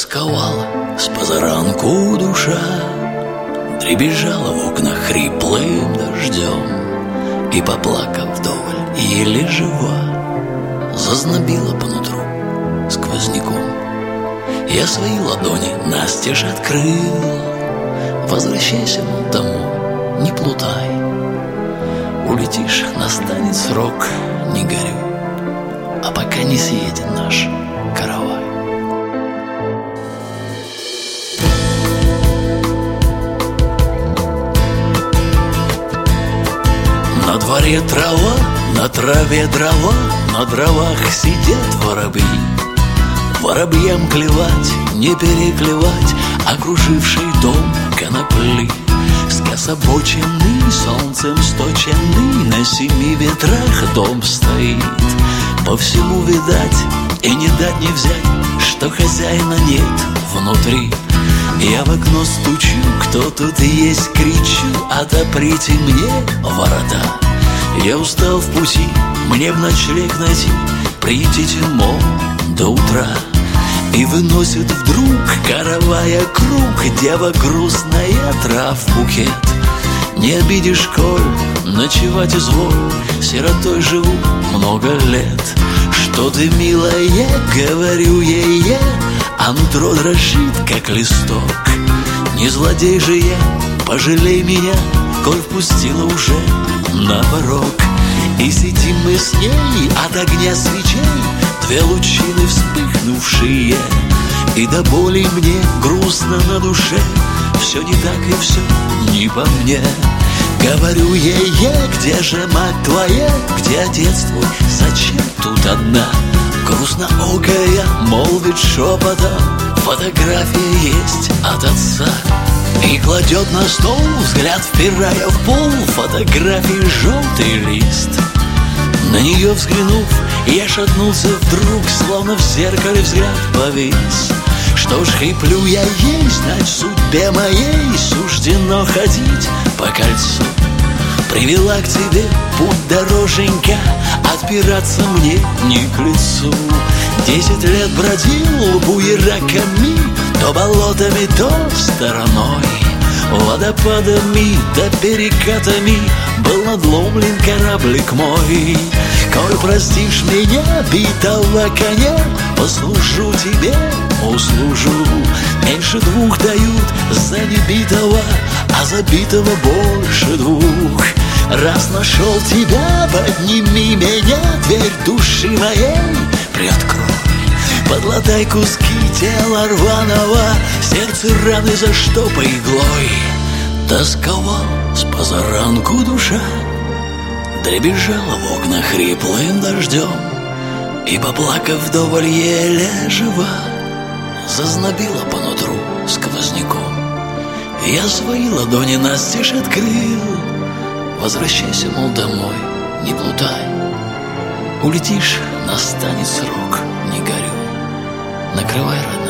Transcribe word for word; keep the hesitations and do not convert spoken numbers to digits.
Тосковала с позаранку душа, дребезжала в окнах хриплым дождем, и, поплакав вдоволь, еле жива, зазнобила понутру сквозняком. Я свои ладони настежь открыл. Возвращайся, мол, домой, не плутай. Улетишь, настанет срок, не горюй, а пока не съеден наш каравай. На дворе трава, на траве дрова, на дровах сидят воробьи. Воробьям клевать, не переклевать окруживший дом конопли. Скособоченный, солнцем сточенный, на семи ветрах дом стоит. По всему видать и не дать не взять, что хозяина нет внутри. Я в окно стучу, кто тут есть, кричу: отоприте мне ворота. Я устал в пути, мне в ночлег найти, приютите, мол, до утра. И выносит вдруг, каравая круг, дева грустная, трав букет. Не обидишь, коль ночевать изволь, сиротой живу много лет. Что ты, милая, говорю ей я, а нутро дрожит, как листок. Не злодей же я, пожалей меня, коль впустила уже на порог. И сидим мы с ней от огня свечей, две лучины вспыхнувшие, и до боли мне грустно на душе. Все не так и все не по мне. Говорю ей я: где же мать твоя, где отец твой, зачем тут одна? Грустноокая молвит шепотом: фотография есть от отца. И кладет на стол, взгляд впирая в пол, фотографии желтый лист. На нее взглянув, я шатнулся вдруг, словно в зеркале взгляд повис. Что ж, хриплю я ей, знать, судьбе моей суждено ходить по кольцу. Привела к тебе путь дороженька, отпираться мне не к лицу. Десять лет бродил буераками, то болотами, то стороной. Водопадами да перекатами был надломлен кораблик мой. Коль простишь меня, битого коня, послужу тебе, услужу. Меньше двух дают за небитого, а за битого больше двух. Раз нашел тебя, подними меня, дверь души моей приоткрой. Подлатай куски тела рваного, сердце раны заштопай иглой. Тосковал с позаранку душа, дребезжала в окнах хриплым дождем, и, поплакав вдоволь, еле жива, зазнобила понутру сквозняком. Я свои ладони настежь открыл. Возвращайся, мол, домой, не плутай. Улетишь, настанет срок, не горюй. Накрывай, родной.